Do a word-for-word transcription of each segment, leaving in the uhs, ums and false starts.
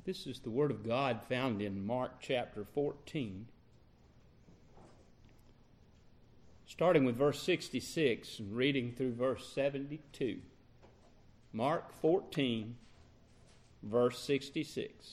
This is the Word of God found in Mark chapter fourteen, starting with verse sixty-six and reading through verse seventy-two. Mark fourteen, verse sixty-six.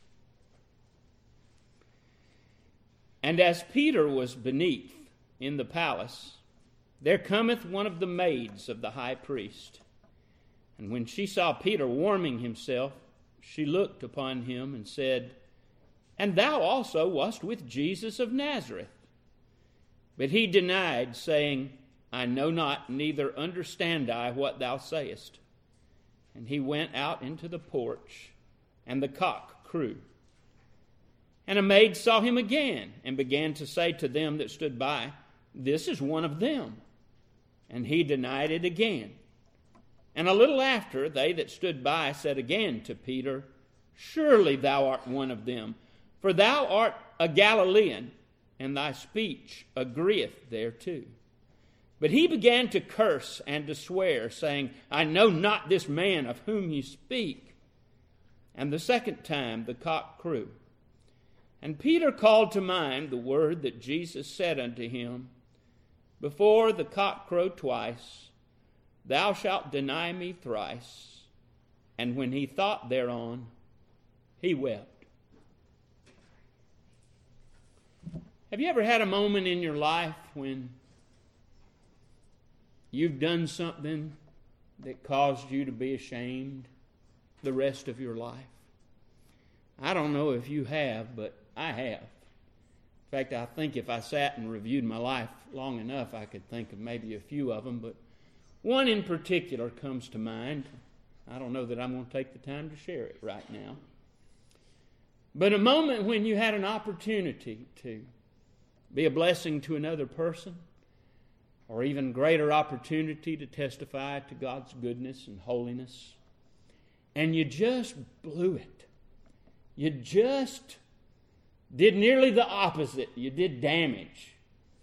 And as Peter was beneath in the palace, there cometh one of the maids of the high priest. And when she saw Peter warming himself, she looked upon him and said, And thou also wast with Jesus of Nazareth. But he denied, saying, I know not, neither understand I what thou sayest. And he went out into the porch, and the cock crew. And a maid saw him again, and began to say to them that stood by, This is one of them. And he denied it again. And a little after, they that stood by said again to Peter, Surely thou art one of them, for thou art a Galilean, and thy speech agreeth thereto. But he began to curse and to swear, saying, I know not this man of whom ye speak. And the second time the cock crew. And Peter called to mind the word that Jesus said unto him, Before the cock crow twice, thou shalt deny me thrice. And when he thought thereon, he wept. Have you ever had a moment in your life when you've done something that caused you to be ashamed the rest of your life? I don't know if you have, but I have. In fact, I think if I sat and reviewed my life long enough, I could think of maybe a few of them, but one in particular comes to mind. I don't know that I'm going to take the time to share it right now. But a moment when you had an opportunity to be a blessing to another person, or even greater opportunity to testify to God's goodness and holiness, and you just blew it. You just did nearly the opposite. You did damage.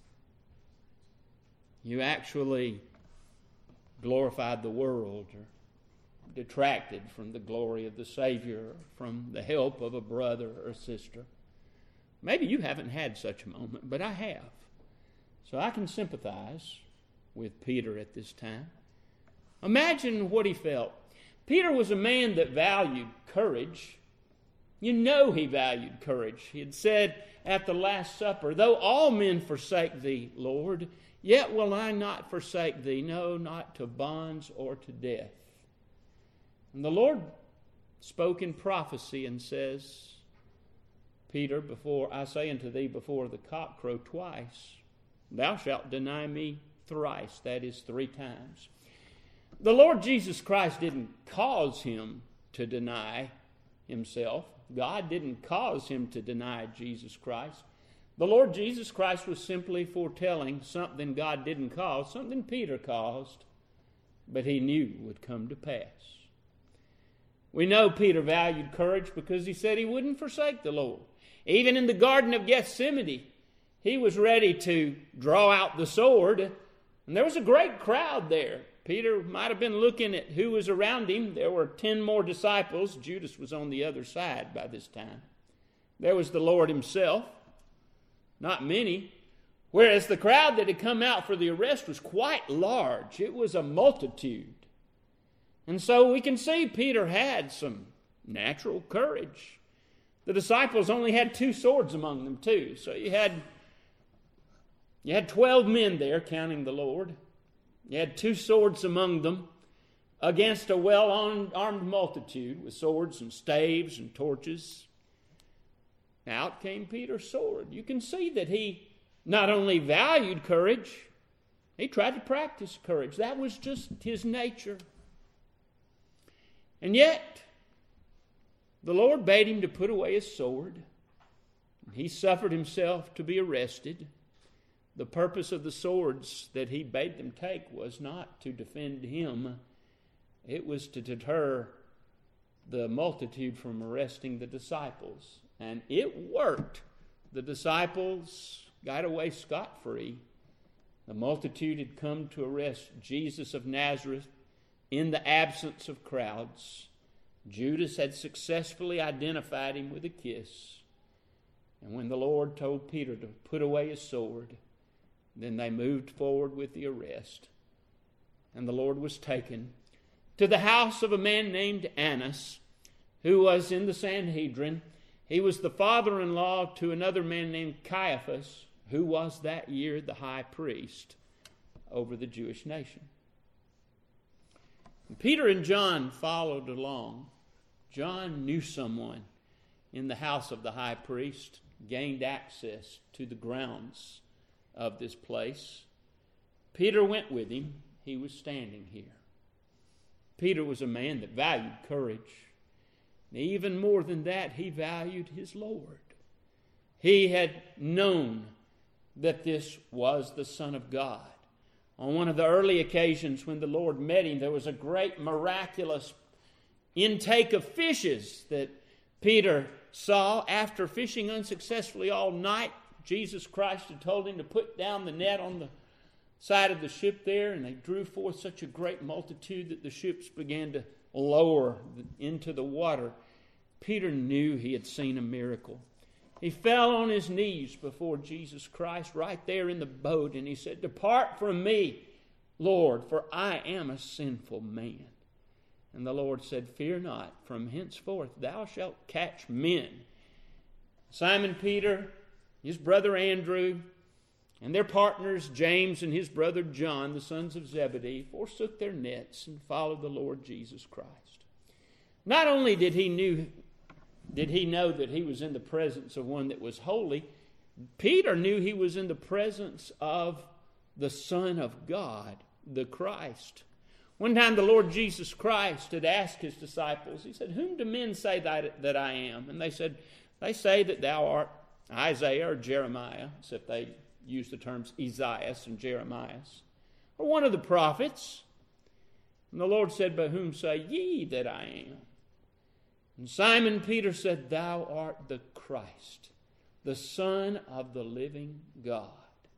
You actually glorified the world or detracted from the glory of the Savior, from the help of a brother or sister. Maybe you haven't had such a moment, but I have. So I can sympathize with Peter at this time. Imagine what he felt. Peter was a man that valued courage. You know he valued courage. He had said at the Last Supper, Though all men forsake thee, Lord, yet will I not forsake thee, no, not to bonds or to death. And the Lord spoke in prophecy and says, Peter, before I say unto thee, before the cock crow twice, thou shalt deny me thrice, that is three times. The Lord Jesus Christ didn't cause him to deny himself. God didn't cause him to deny Jesus Christ. The Lord Jesus Christ was simply foretelling something God didn't cause, something Peter caused, but he knew would come to pass. We know Peter valued courage because he said he wouldn't forsake the Lord. Even in the Garden of Gethsemane, he was ready to draw out the sword, and there was a great crowd there. Peter might have been looking at who was around him. There were ten more disciples. Judas was on the other side by this time. There was the Lord himself. Not many. Whereas the crowd that had come out for the arrest was quite large. It was a multitude. And so we can see Peter had some natural courage. The disciples only had two swords among them too. So you had, you had twelve men there, counting the Lord. You had two swords among them against a well-armed multitude with swords and staves and torches. Out came Peter's sword. You can see that he not only valued courage, he tried to practice courage. That was just his nature. And yet, the Lord bade him to put away his sword. He suffered himself to be arrested. The purpose of the swords that he bade them take was not to defend him. It was to deter the multitude from arresting the disciples. And it worked. The disciples got away scot-free. The multitude had come to arrest Jesus of Nazareth in the absence of crowds. Judas had successfully identified him with a kiss. And when the Lord told Peter to put away his sword, then they moved forward with the arrest. And the Lord was taken to the house of a man named Annas, who was in the Sanhedrin. He was the father-in-law to another man named Caiaphas, who was that year the high priest over the Jewish nation. And Peter and John followed along. John knew someone in the house of the high priest, gained access to the grounds of this place. Peter went with him. He was standing here. Peter was a man that valued courage. And even more than that, he valued his Lord. He had known that this was the Son of God. On one of the early occasions when the Lord met him, there was a great miraculous intake of fishes that Peter saw. After fishing unsuccessfully all night, Jesus Christ had told him to put down the net on the side of the ship there, and they drew forth such a great multitude that the ships began to lower into the water. Peter knew he had seen a miracle. He fell on his knees before Jesus Christ right there in the boat, and he said, "Depart from me, Lord, for I am a sinful man." And the Lord said, "Fear not, from henceforth thou shalt catch men." Simon Peter, his brother Andrew, and their partners James and his brother John, the sons of Zebedee, forsook their nets and followed the Lord Jesus Christ. Not only did he knew, did he know that he was in the presence of one that was holy, Peter knew he was in the presence of the Son of God, the Christ. One time the Lord Jesus Christ had asked his disciples, he said, "Whom do men say that, that I am?" And they said, "They say that thou art Isaiah or Jeremiah," except they used the terms Esaias and Jeremiah, "or one of the prophets." And the Lord said, "But whom say ye that I am?" And Simon Peter said, "Thou art the Christ, the Son of the living God."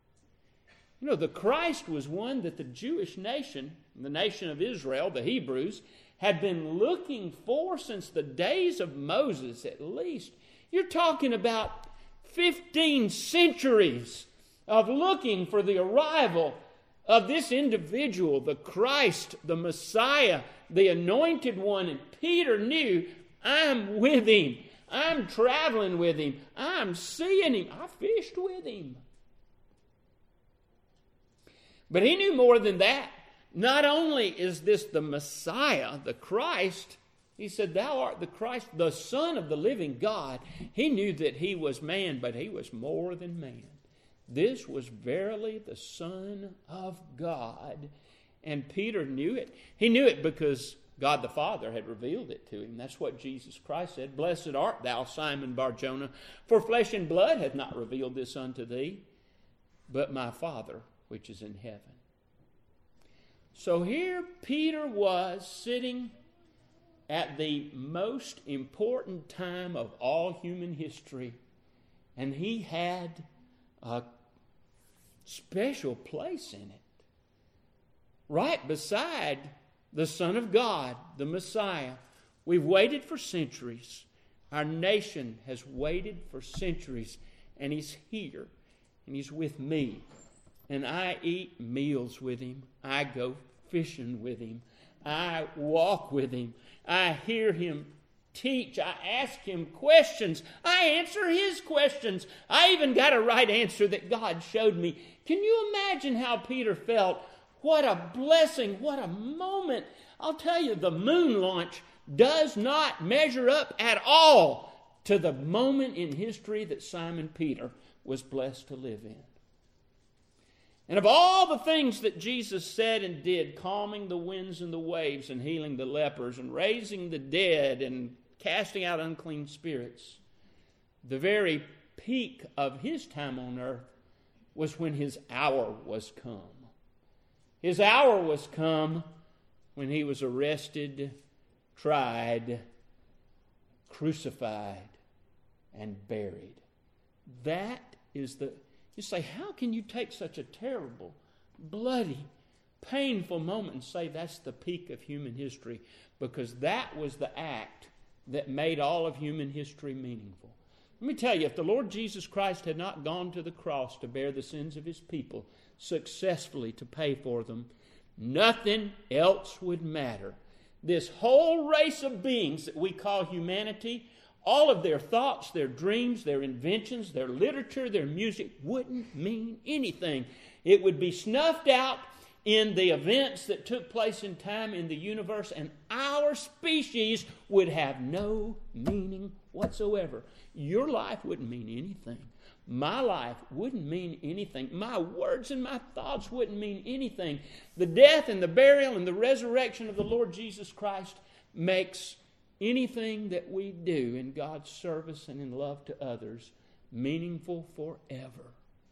You know, the Christ was one that the Jewish nation, the nation of Israel, the Hebrews, had been looking for since the days of Moses at least. You're talking about fifteen centuries of looking for the arrival of this individual, the Christ, the Messiah, the Anointed One. And Peter knew, I'm with him. I'm traveling with him. I'm seeing him. I fished with him. But he knew more than that. Not only is this the Messiah, the Christ, he said, "Thou art the Christ, the Son of the living God." He knew that he was man, but he was more than man. This was verily the Son of God. And Peter knew it. He knew it because God the Father had revealed it to him. That's what Jesus Christ said. "Blessed art thou, Simon Bar-Jonah, for flesh and blood hath not revealed this unto thee, but my Father which is in heaven." So here Peter was sitting at the most important time of all human history, and he had a special place in it. Right beside the Son of God, the Messiah. We've waited for centuries. Our nation has waited for centuries, and he's here, and he's with me. And I eat meals with him. I go fishing with him. I walk with him. I hear him teach. I ask him questions. I answer his questions. I even got a right answer that God showed me. Can you imagine how Peter felt? What a blessing. What a moment. I'll tell you, the moon launch does not measure up at all to the moment in history that Simon Peter was blessed to live in. And of all the things that Jesus said and did, calming the winds and the waves and healing the lepers and raising the dead and casting out unclean spirits, the very peak of his time on earth was when his hour was come. His hour was come when he was arrested, tried, crucified, and buried. That is the... You say, how can you take such a terrible, bloody, painful moment and say that's the peak of human history, because that was the act that made all of human history meaningful. Let me tell you, if the Lord Jesus Christ had not gone to the cross to bear the sins of his people successfully to pay for them, nothing else would matter. This whole race of beings that we call humanity, all of their thoughts, their dreams, their inventions, their literature, their music wouldn't mean anything. It would be snuffed out in the events that took place in time in the universe, and our species would have no meaning whatsoever. Your life wouldn't mean anything. My life wouldn't mean anything. My words and my thoughts wouldn't mean anything. The death and the burial and the resurrection of the Lord Jesus Christ makes anything that we do in God's service and in love to others meaningful forever.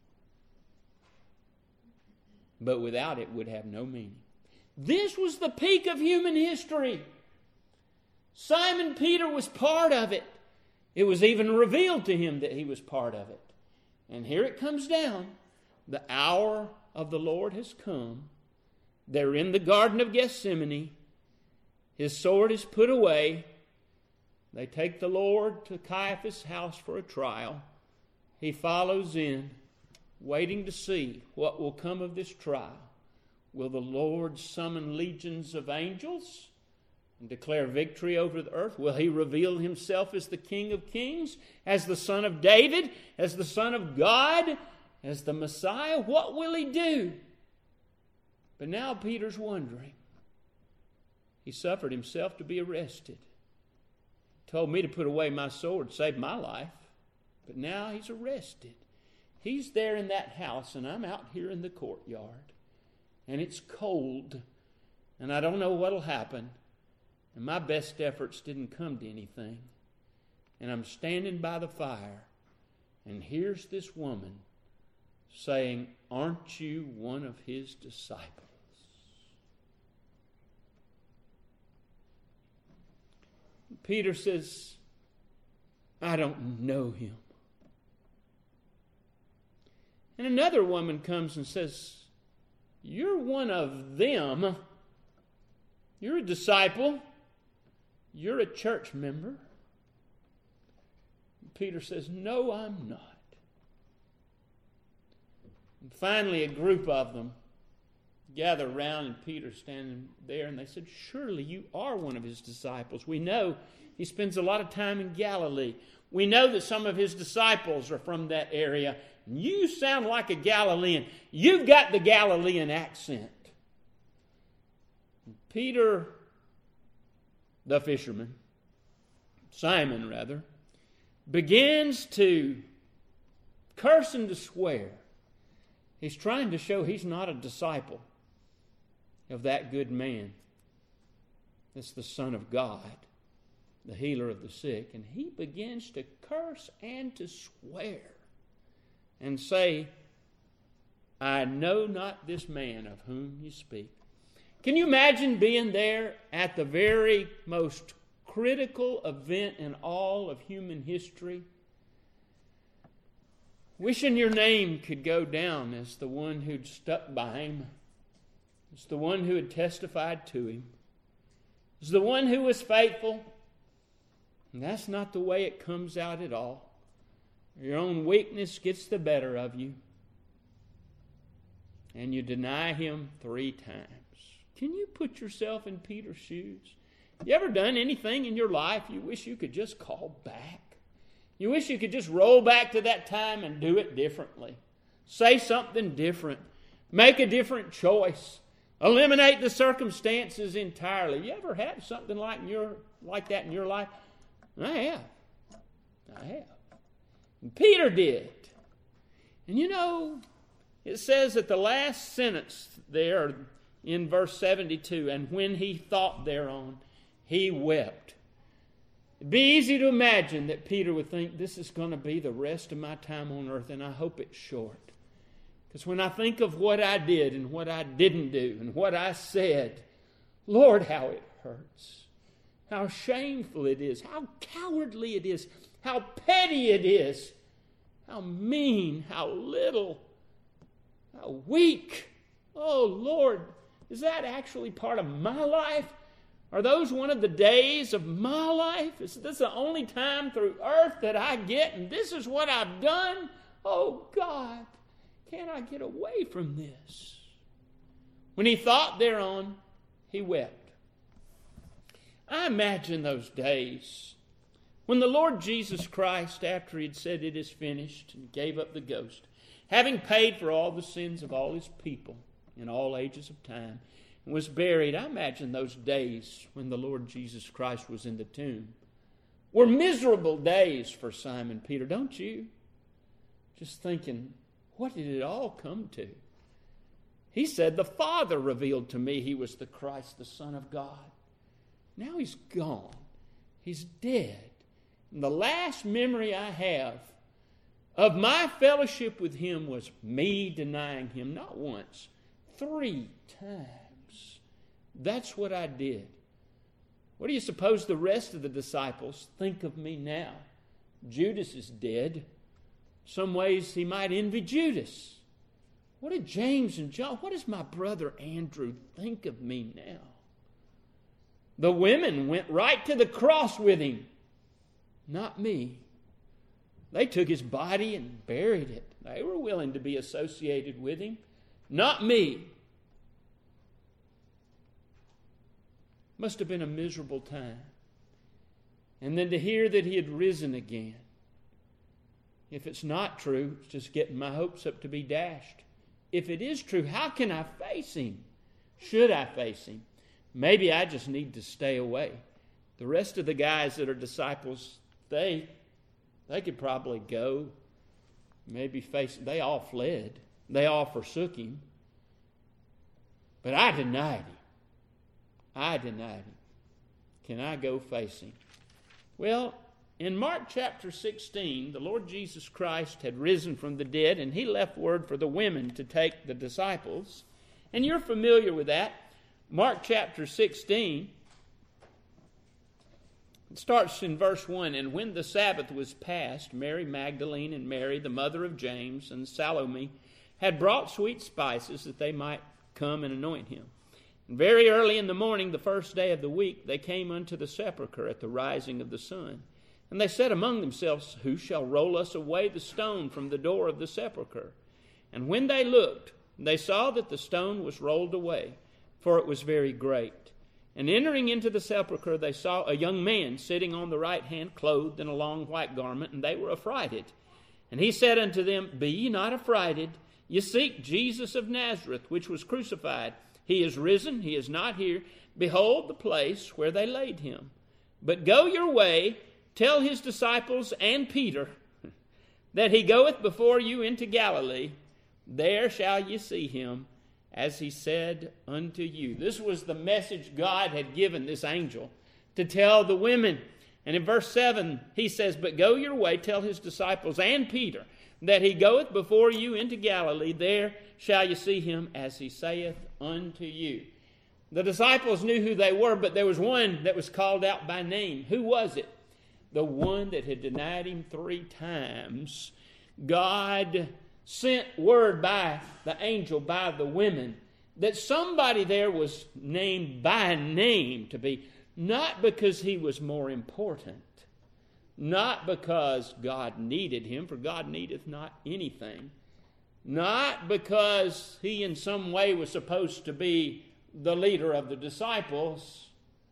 But without it, would have no meaning. This was the peak of human history. Simon Peter was part of it. It was even revealed to him that he was part of it. And here it comes down. The hour of the Lord has come. They're in the Garden of Gethsemane. His sword is put away. They take the Lord to Caiaphas' house for a trial. He follows in, waiting to see what will come of this trial. Will the Lord summon legions of angels and declare victory over the earth? Will he reveal himself as the King of Kings, as the Son of David, as the Son of God, as the Messiah? What will he do? But now Peter's wondering. He suffered himself to be arrested. Told me to put away my sword, saved my life. But now he's arrested. He's there in that house, and I'm out here in the courtyard. And it's cold, and I don't know what'll happen. And my best efforts didn't come to anything. And I'm standing by the fire, and here's this woman saying, "Aren't you one of his disciples?" Peter says, "I don't know him." And another woman comes and says, "You're one of them. You're a disciple. You're a church member." And Peter says, "No, I'm not." And finally, a group of them gather around, and Peter's standing there, and they said, "Surely you are one of his disciples. We know he spends a lot of time in Galilee. We know that some of his disciples are from that area. You sound like a Galilean. You've got the Galilean accent." And Peter, the fisherman, Simon rather, begins to curse and to swear. He's trying to show he's not a disciple of that good man. That's the Son of God, the healer of the sick. And he begins to curse and to swear and say, "I know not this man of whom you speak." Can you imagine being there at the very most critical event in all of human history? Wishing your name could go down as the one who'd stuck by him, as the one who had testified to him, as the one who was faithful. And that's not the way it comes out at all. Your own weakness gets the better of you, and you deny him three times. Can you put yourself in Peter's shoes? You ever done anything in your life you wish you could just call back? You wish you could just roll back to that time and do it differently. Say something different. Make a different choice. Eliminate the circumstances entirely. You ever had something like your like that in your life? I have. I have. And Peter did. And you know, it says at the last sentence there in verse seventy-two, "And when he thought thereon, he wept." It'd be easy to imagine that Peter would think, this is going to be the rest of my time on earth, and I hope it's short. Because when I think of what I did and what I didn't do and what I said, Lord, how it hurts. How shameful it is. How cowardly it is. How petty it is. How mean. How little. How weak. Oh, Lord, Is that actually part of my life? Are those one of the days of my life? Is this the only time through earth that I get, and this is what I've done? Oh, God, can I get away from this? When he thought thereon, he wept. I imagine those days when the Lord Jesus Christ, after he had said it is finished and gave up the ghost, having paid for all the sins of all his people in all ages of time, and was buried, I imagine those days when the Lord Jesus Christ was in the tomb were miserable days for Simon Peter, don't you? Just thinking, what did it all come to? He said, the Father revealed to me he was the Christ, the Son of God. Now he's gone. He's dead. And the last memory I have of my fellowship with him was me denying him, not once, three times. That's what I did. What do you suppose the rest of the disciples think of me now? Judas is dead. Some ways he might envy Judas. What did James and John, what does my brother Andrew think of me now? The women went right to the cross with him. Not me. They took his body and buried it. They were willing to be associated with him. Not me. Must have been a miserable time. And then to hear that he had risen again. If it's not true, it's just getting my hopes up to be dashed. If it is true, how can I face him? Should I face him? Maybe I just need to stay away. The rest of the guys that are disciples, they, they could probably go. Maybe face, they all fled. They all forsook him. But I denied him. I denied him. Can I go face him? Well, in Mark chapter sixteen, the Lord Jesus Christ had risen from the dead, and he left word for the women to take the disciples. And you're familiar with that. Mark chapter sixteen, it starts in verse one. And when the Sabbath was past, Mary Magdalene and Mary, the mother of James, and Salome had brought sweet spices that they might come and anoint him. And very early in the morning, the first day of the week, they came unto the sepulchre at the rising of the sun. And they said among themselves, who shall roll us away the stone from the door of the sepulchre? And when they looked, they saw that the stone was rolled away, for it was very great. And entering into the sepulchre, they saw a young man sitting on the right hand, clothed in a long white garment, and they were affrighted. And he said unto them, be ye not affrighted. Ye seek Jesus of Nazareth, which was crucified. He is risen, he is not here. Behold the place where they laid him. But go your way, tell his disciples and Peter that he goeth before you into Galilee. There shall ye see him, as he said unto you. This was the message God had given this angel to tell the women. And in verse seven, he says, but go your way, tell his disciples and Peter that he goeth before you into Galilee. There shall you see him, as he saith unto you. The disciples knew who they were, but there was one that was called out by name. Who was it? The one that had denied him three times. God sent word by the angel, by the women, that somebody there was named by name to be, not because he was more important, not because God needed him, for God needeth not anything, not because he in some way was supposed to be the leader of the disciples.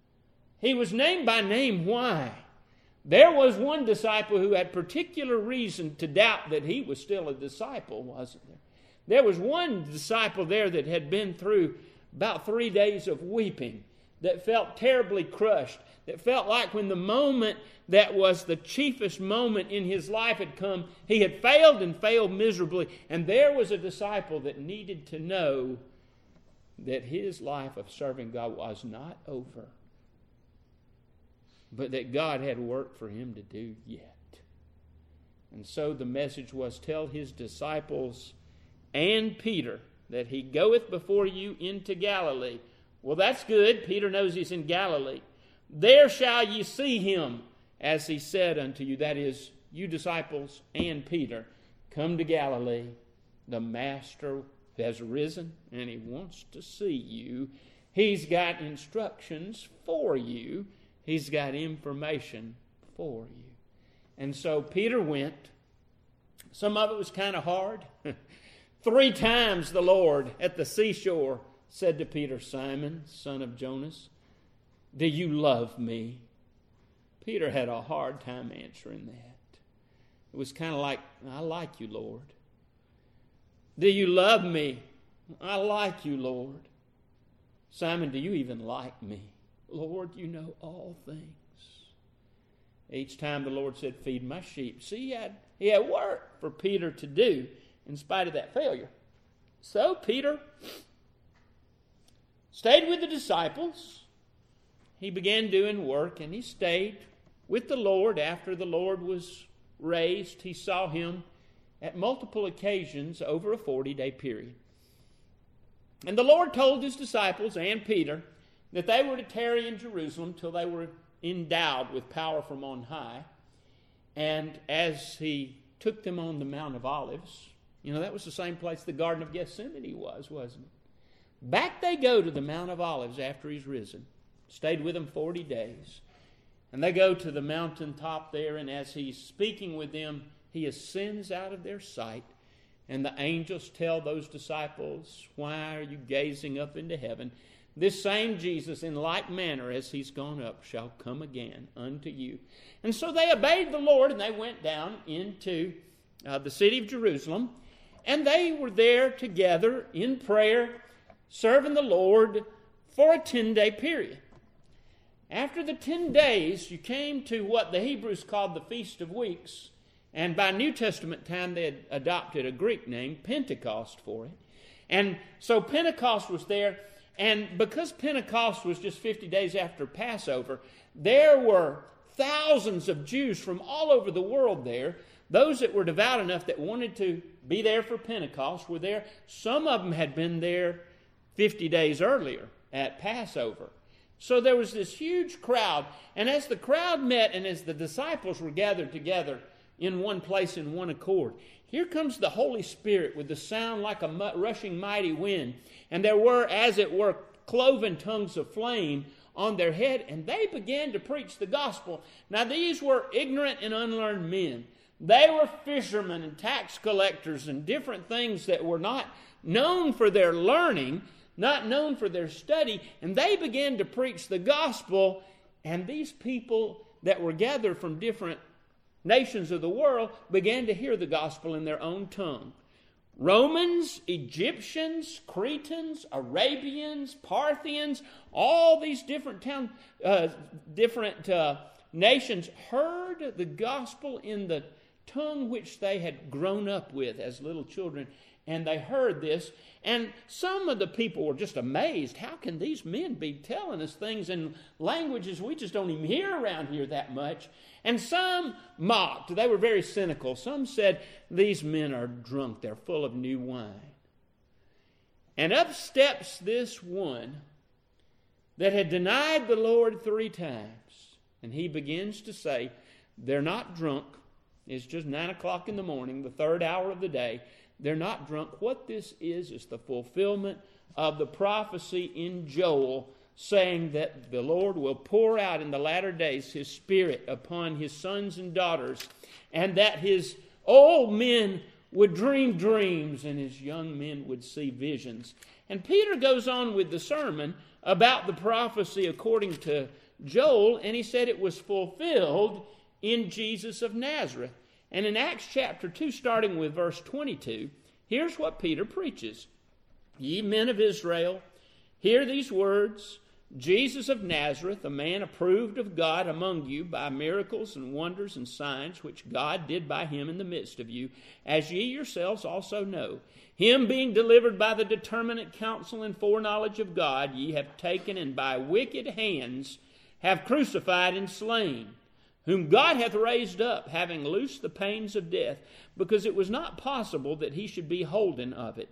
He was named by name. Why? There was one disciple who had particular reason to doubt that he was still a disciple, wasn't there? There was one disciple there that had been through about three days of weeping, that felt terribly crushed, that felt like when the moment that was the chiefest moment in his life had come, he had failed and failed miserably. And there was a disciple that needed to know that his life of serving God was not over, but that God had work for him to do yet. And so the message was, tell his disciples and Peter that he goeth before you into Galilee. Well, that's good. Peter knows he's in Galilee. There shall ye see him, as he said unto you. That is, you disciples and Peter, come to Galilee. The Master has risen, and he wants to see you. He's got instructions for you. He's got information for you. And so Peter went. Some of it was kind of hard. Three times the Lord at the seashore said to Peter, Simon, son of Jonas, do you love me? Peter had a hard time answering that. It was kind of like, I like you, Lord. Do you love me? I like you, Lord. Simon, do you even like me? Lord, you know all things. Each time the Lord said, feed my sheep. See, he had, he had work for Peter to do in spite of that failure. So Peter stayed with the disciples. He began doing work, and he stayed with the Lord after the Lord was raised. He saw him at multiple occasions over a forty-day period. And the Lord told his disciples and Peter that they were to tarry in Jerusalem till they were endowed with power from on high. And as he took them on the Mount of Olives, you know, that was the same place the Garden of Gethsemane was, wasn't it? Back they go to the Mount of Olives after he's risen. Stayed with them forty days. And they go to the mountaintop there, and as he's speaking with them, he ascends out of their sight. And the angels tell those disciples, why are you gazing up into heaven? This same Jesus, in like manner as he's gone up, shall come again unto you. And so they obeyed the Lord, and they went down into uh, the city of Jerusalem. And they were there together in prayer, serving the Lord for a ten-day period. After the ten days, you came to what the Hebrews called the Feast of Weeks. And by New Testament time, they had adopted a Greek name, Pentecost, for it. And so Pentecost was there. And because Pentecost was just fifty days after Passover, there were thousands of Jews from all over the world there. Those that were devout enough that wanted to be there for Pentecost were there. Some of them had been there fifty days earlier at Passover. So there was this huge crowd. And as the crowd met and as the disciples were gathered together in one place in one accord, here comes the Holy Spirit with the sound like a rushing mighty wind. And there were, as it were, cloven tongues of flame on their head, and they began to preach the gospel. Now these were ignorant and unlearned men. They were fishermen and tax collectors and different things that were not known for their learning, not known for their study, and they began to preach the gospel, and these people that were gathered from different nations of the world began to hear the gospel in their own tongue. Romans, Egyptians, Cretans, Arabians, Parthians, all these different town, uh, different uh, nations heard the gospel in the tongue which they had grown up with as little children. And they heard this, and some of the people were just amazed. How can these men be telling us things in languages we just don't even hear around here that much? And some mocked. They were very cynical. Some said, these men are drunk. They're full of new wine. And up steps this one that had denied the Lord three times. And he begins to say, they're not drunk. It's just nine o'clock in the morning, the third hour of the day. They're not drunk. What this is, is the fulfillment of the prophecy in Joel saying that the Lord will pour out in the latter days His Spirit upon His sons and daughters, and that His old men would dream dreams and His young men would see visions. And Peter goes on with the sermon about the prophecy according to Joel, and he said it was fulfilled in Jesus of Nazareth. And in Acts chapter two, starting with verse twenty-two, here's what Peter preaches. Ye men of Israel, hear these words. Jesus of Nazareth, a man approved of God among you by miracles and wonders and signs, which God did by him in the midst of you, as ye yourselves also know. Him being delivered by the determinate counsel and foreknowledge of God, ye have taken and by wicked hands have crucified and slain, whom God hath raised up, having loosed the pains of death, because it was not possible that he should be holden of it.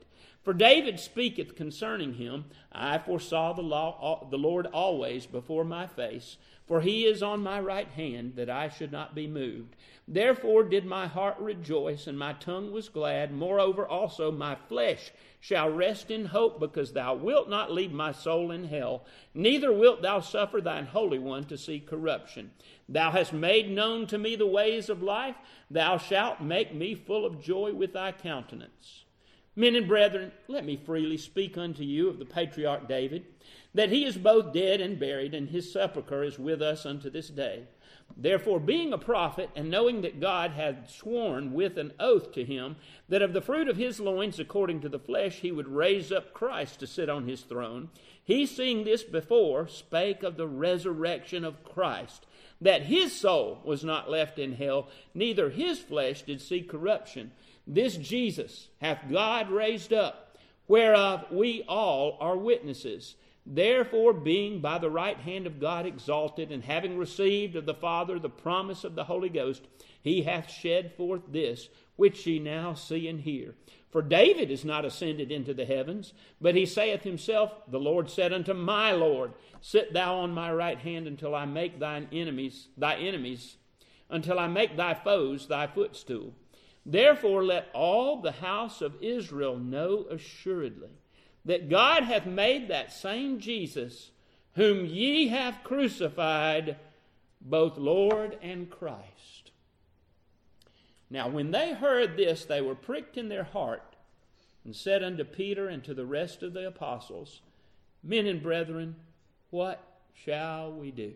For David speaketh concerning him, I foresaw the, law, the Lord always before my face, for he is on my right hand, that I should not be moved. Therefore did my heart rejoice, and my tongue was glad. Moreover also my flesh shall rest in hope, because thou wilt not leave my soul in hell, neither wilt thou suffer thine Holy One to see corruption. Thou hast made known to me the ways of life. Thou shalt make me full of joy with thy countenance. Men and brethren, let me freely speak unto you of the patriarch David, that he is both dead and buried, and his sepulchre is with us unto this day. Therefore, being a prophet, and knowing that God had sworn with an oath to him, that of the fruit of his loins, according to the flesh, he would raise up Christ to sit on his throne, he, seeing this before, spake of the resurrection of Christ, that his soul was not left in hell, neither his flesh did see corruption. This Jesus hath God raised up, whereof we all are witnesses. Therefore, being by the right hand of God exalted, and having received of the Father the promise of the Holy Ghost, he hath shed forth this, which ye now see and hear. For David is not ascended into the heavens, but he saith himself, The Lord said unto my Lord, Sit thou on my right hand until I make thine enemies thy enemies, until I make thy foes thy footstool. Therefore let all the house of Israel know assuredly that God hath made that same Jesus, whom ye have crucified, both Lord and Christ. Now when they heard this, they were pricked in their heart, and said unto Peter and to the rest of the apostles, Men and brethren, what shall we do?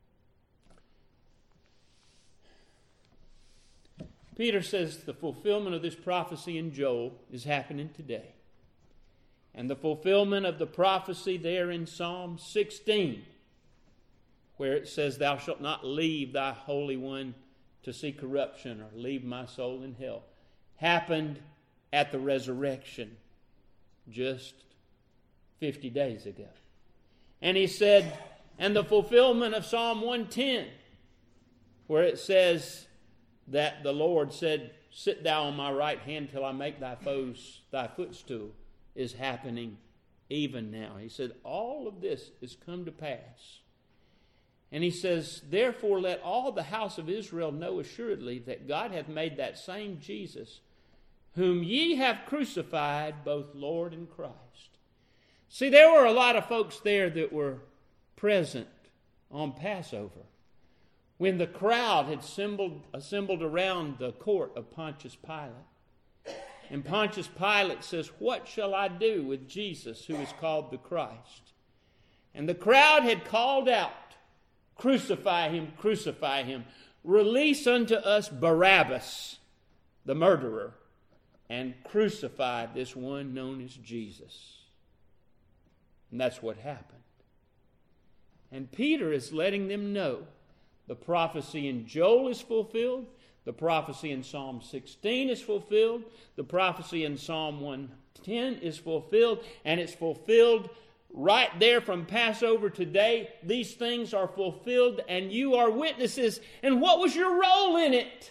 Peter says the fulfillment of this prophecy in Joel is happening today. And the fulfillment of the prophecy there in Psalm sixteen, where it says, Thou shalt not leave thy Holy One to see corruption, or leave my soul in hell, happened at the resurrection just fifty days ago. And he said, and the fulfillment of Psalm one ten, where it says that the Lord said, Sit thou on my right hand till I make thy foes thy footstool, is happening even now. He said, all of this is come to pass. And he says, Therefore let all the house of Israel know assuredly that God hath made that same Jesus, whom ye have crucified, both Lord and Christ. See, there were a lot of folks there that were present on Passover, when the crowd had assembled, assembled around the court of Pontius Pilate. And Pontius Pilate says, What shall I do with Jesus, who is called the Christ? And the crowd had called out, Crucify him, crucify him. Release unto us Barabbas, the murderer, and crucify this one known as Jesus. And that's what happened. And Peter is letting them know the prophecy in Joel is fulfilled. The prophecy in Psalm sixteen is fulfilled. The prophecy in Psalm one ten is fulfilled. And it's fulfilled right there from Passover today. These things are fulfilled and you are witnesses. And what was your role in it?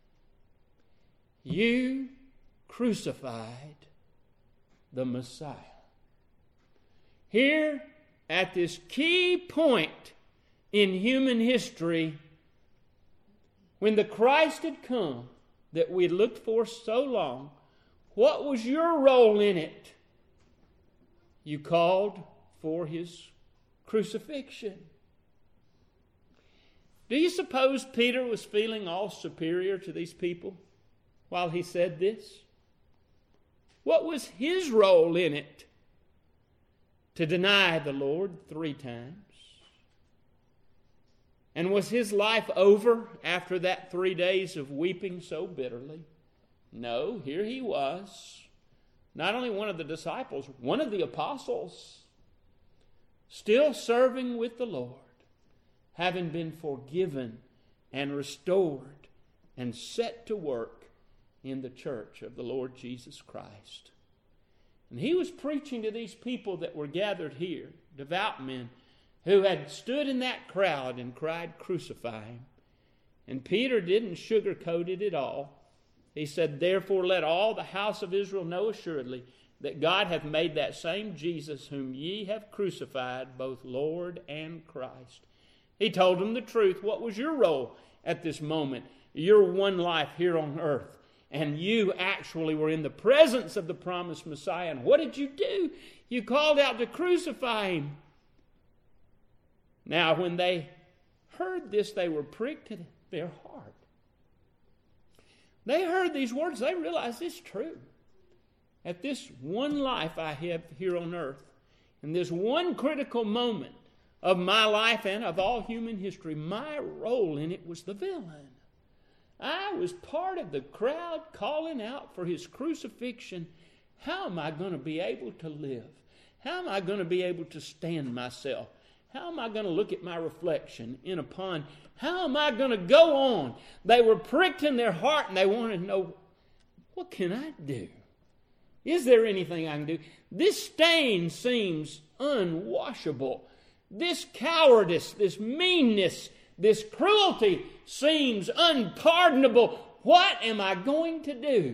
You crucified the Messiah. Here at this key point in human history, when the Christ had come that we looked for so long, what was your role in it? You called for his crucifixion. Do you suppose Peter was feeling all superior to these people while he said this? What was his role in it? To deny the Lord three times. And was his life over after that three days of weeping so bitterly? No, here he was, not only one of the disciples, one of the apostles, still serving with the Lord, having been forgiven and restored and set to work in the church of the Lord Jesus Christ. And he was preaching to these people that were gathered here, devout men, who had stood in that crowd and cried, Crucify him. And Peter didn't sugarcoat it at all. He said, Therefore let all the house of Israel know assuredly that God hath made that same Jesus whom ye have crucified, both Lord and Christ. He told them the truth. What was your role at this moment? Your one life here on earth. And you actually were in the presence of the promised Messiah. And what did you do? You called out to crucify him. Now, when they heard this, they were pricked in their heart. They heard these words. They realized it's true. At this one life I have here on earth, in this one critical moment of my life and of all human history, my role in it was the villain. I was part of the crowd calling out for his crucifixion. How am I going to be able to live? How am I going to be able to stand myself? How am I going to look at my reflection in a pond? How am I going to go on? They were pricked in their heart and they wanted to know, what can I do? Is there anything I can do? This stain seems unwashable. This cowardice, this meanness, this cruelty seems unpardonable. What am I going to do?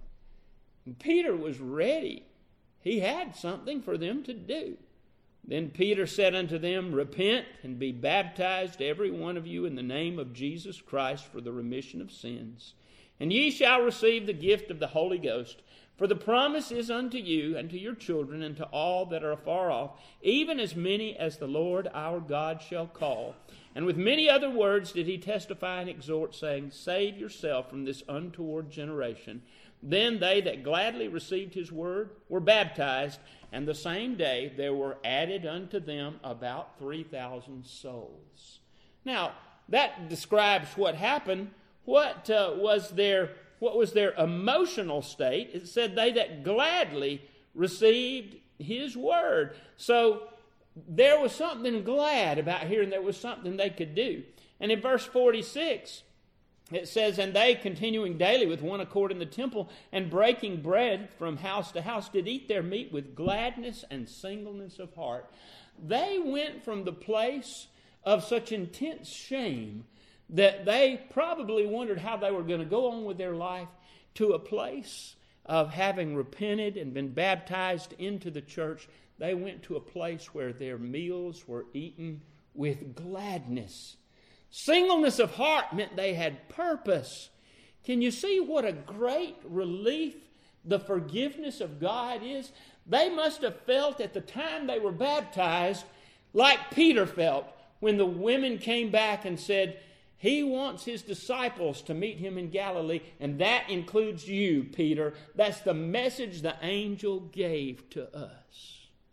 And Peter was ready. He had something for them to do. Then Peter said unto them, Repent and be baptized, every one of you, in the name of Jesus Christ for the remission of sins. And ye shall receive the gift of the Holy Ghost. For the promise is unto you and to your children and to all that are afar off, even as many as the Lord our God shall call. And with many other words did he testify and exhort, saying, Save yourself from this untoward generation. Then they that gladly received his word were baptized, and the same day there were added unto them about three thousand souls. Now, that describes what happened. What uh, was their what was their emotional state? It said they that gladly received his word. So there was something glad about here, and there was something they could do. And in verse forty-six, it says, And they, continuing daily with one accord in the temple, and breaking bread from house to house, did eat their meat with gladness and singleness of heart. They went from the place of such intense shame that they probably wondered how they were going to go on with their life, to a place of having repented and been baptized into the church. They went to a place where their meals were eaten with gladness. Singleness of heart meant they had purpose. Can you see what a great relief the forgiveness of God is? They must have felt at the time they were baptized like Peter felt when the women came back and said, He wants his disciples to meet him in Galilee, and that includes you, Peter. That's the message the angel gave to us.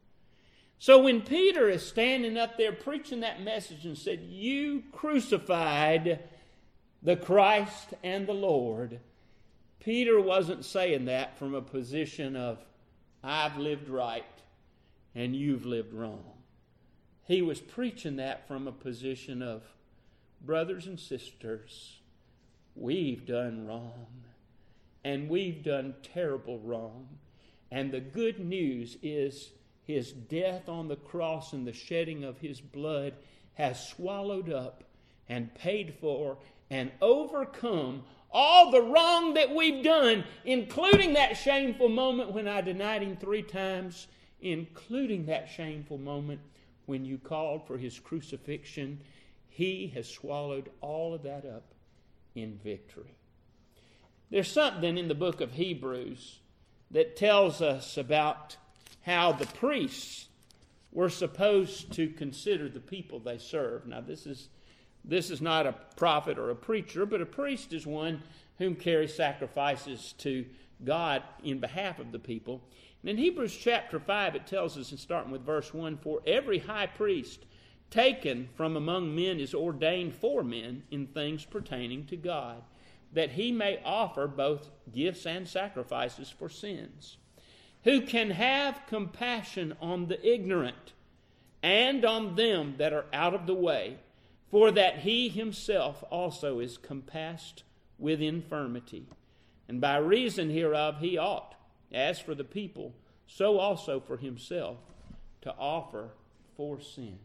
So when Peter is standing up there preaching that message and said, You crucified the Christ and the Lord, Peter wasn't saying that from a position of, I've lived right and you've lived wrong. He was preaching that from a position of, brothers and sisters, we've done wrong, and we've done terrible wrong. And the good news is his death on the cross and the shedding of his blood has swallowed up and paid for and overcome all the wrong that we've done, including that shameful moment when I denied him three times, including that shameful moment when you called for his crucifixion. He has swallowed all of that up in victory. There's something in the book of Hebrews that tells us about how the priests were supposed to consider the people they serve. Now, this is this is not a prophet or a preacher, but a priest is one whom carries sacrifices to God in behalf of the people. And in Hebrews chapter five, it tells us, and starting with verse one, For every high priest taken from among men is ordained for men in things pertaining to God, that he may offer both gifts and sacrifices for sins, who can have compassion on the ignorant and on them that are out of the way, for that he himself also is compassed with infirmity. And by reason hereof he ought, as for the people, so also for himself, to offer for sins.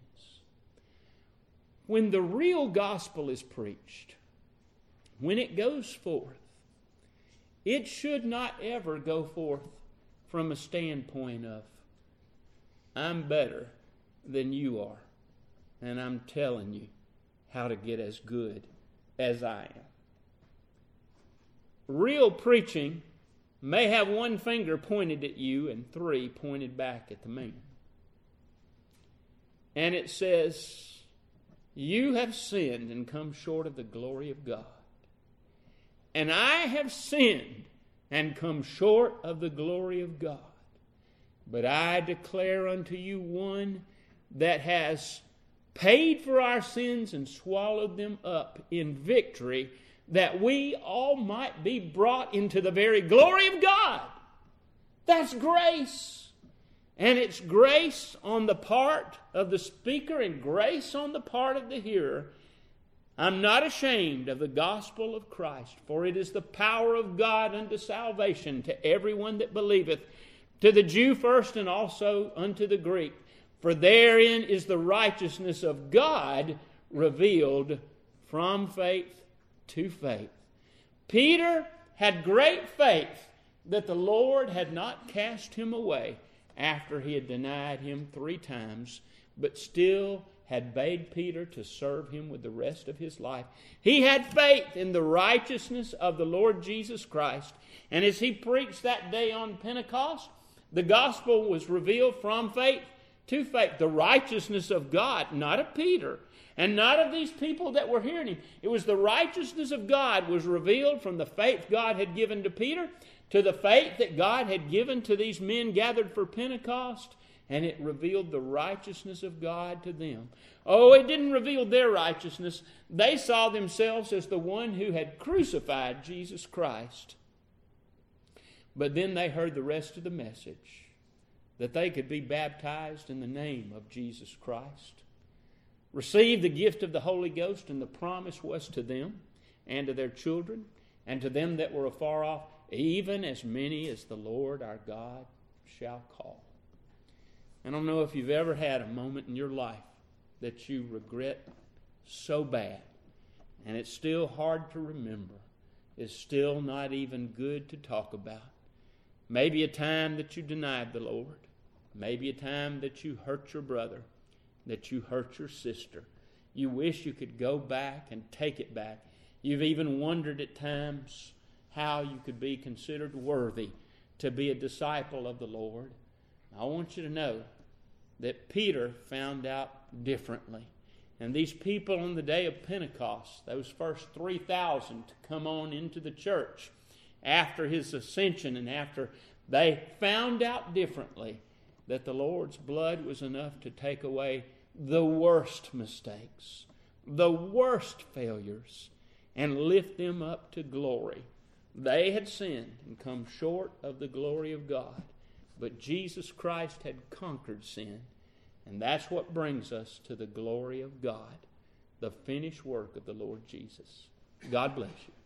When the real gospel is preached, when it goes forth, it should not ever go forth from a standpoint of, I'm better than you are, and I'm telling you how to get as good as I am. Real preaching may have one finger pointed at you and three pointed back at the man. And it says, you have sinned and come short of the glory of God. And I have sinned and come short of the glory of God. But I declare unto you one that has paid for our sins and swallowed them up in victory, that we all might be brought into the very glory of God. That's grace. And it's grace on the part of the speaker and grace on the part of the hearer. I'm not ashamed of the gospel of Christ, for it is the power of God unto salvation to everyone that believeth, to the Jew first and also unto the Greek. For therein is the righteousness of God revealed from faith to faith. Peter had great faith that the Lord had not cast him away after he had denied him three times, but still had bade Peter to serve him with the rest of his life. He had faith in the righteousness of the Lord Jesus Christ. And as he preached that day on Pentecost, the gospel was revealed from faith to faith. The righteousness of God, not of Peter, and not of these people that were hearing him. It was the righteousness of God was revealed from the faith God had given to Peter to the faith that God had given to these men gathered for Pentecost, and it revealed the righteousness of God to them. Oh, it didn't reveal their righteousness. They saw themselves as the one who had crucified Jesus Christ. But then they heard the rest of the message, that they could be baptized in the name of Jesus Christ, receive the gift of the Holy Ghost, and the promise was to them and to their children and to them that were afar off, even as many as the Lord our God shall call. I don't know if you've ever had a moment in your life that you regret so bad, and it's still hard to remember. It's still not even good to talk about. Maybe a time that you denied the Lord. Maybe a time that you hurt your brother, that you hurt your sister. You wish you could go back and take it back. You've even wondered at times how you could be considered worthy to be a disciple of the Lord. I want you to know that Peter found out differently. And these people on the day of Pentecost, those first three thousand to come on into the church after his ascension, and after they found out differently that the Lord's blood was enough to take away the worst mistakes, the worst failures, and lift them up to glory. They had sinned and come short of the glory of God, but Jesus Christ had conquered sin, and that's what brings us to the glory of God, the finished work of the Lord Jesus. God bless you.